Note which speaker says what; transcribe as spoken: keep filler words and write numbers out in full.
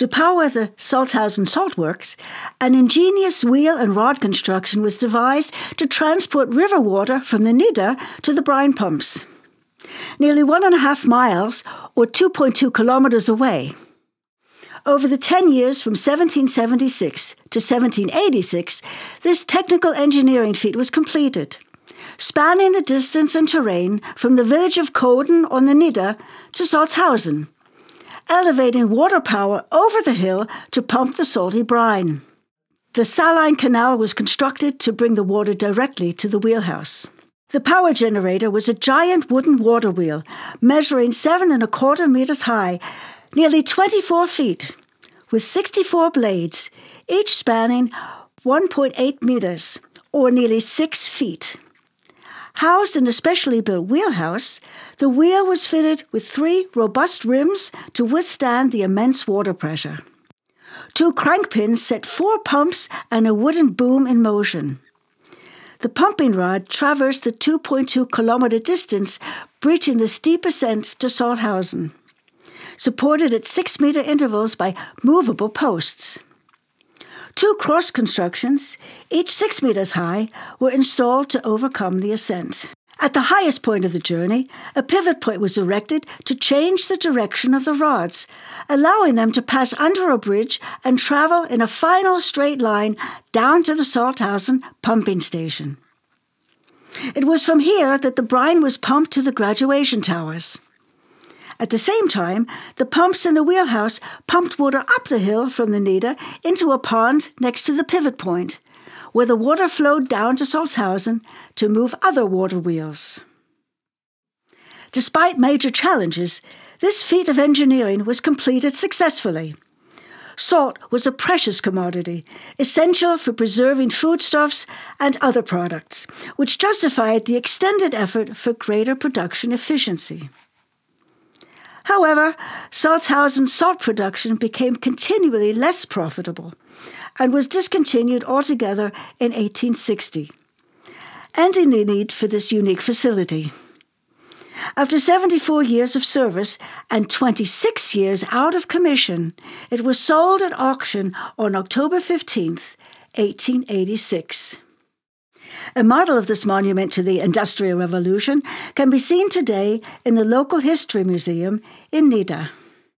Speaker 1: To power the Salzhausen salt works, an ingenious wheel and rod construction was devised to transport river water from the Nidda to the brine pumps. Nearly one and a half miles, or two point two kilometers away. Over the ten years from seventeen seventy-six to seventeen eighty-six, this technical engineering feat was completed, spanning the distance and terrain from the village of Koden on the Nidda to Salzhausen, elevating water power over the hill to pump the salty brine. The saline canal was constructed to bring the water directly to the wheelhouse. The power generator was a giant wooden water wheel, measuring seven and a quarter meters high, nearly twenty-four feet, with sixty-four blades, each spanning one point eight meters, or nearly six feet. Housed in a specially built wheelhouse, the wheel was fitted with three robust rims to withstand the immense water pressure. Two crank pins set four pumps and a wooden boom in motion. The pumping rod traversed the two point two kilometer distance, breaching the steep ascent to Salzhausen, supported at six-meter intervals by movable posts. Two cross constructions, each six meters high, were installed to overcome the ascent. At the highest point of the journey, a pivot point was erected to change the direction of the rods, allowing them to pass under a bridge and travel in a final straight line down to the Salzhausen pumping station. It was from here that the brine was pumped to the graduation towers. At the same time, the pumps in the wheelhouse pumped water up the hill from the Nidda into a pond next to the pivot point, where the water flowed down to Salzhausen to move other water wheels. Despite major challenges, this feat of engineering was completed successfully. Salt was a precious commodity, essential for preserving foodstuffs and other products, which justified the extended effort for greater production efficiency. However, Salzhausen salt production became continually less profitable and was discontinued altogether in eighteen sixty, ending the need for this unique facility. After seventy-four years of service and twenty-six years out of commission, it was sold at auction on October fifteenth, eighteen eighty-six. A model of this monument to the Industrial Revolution can be seen today in the local history museum in Nidda.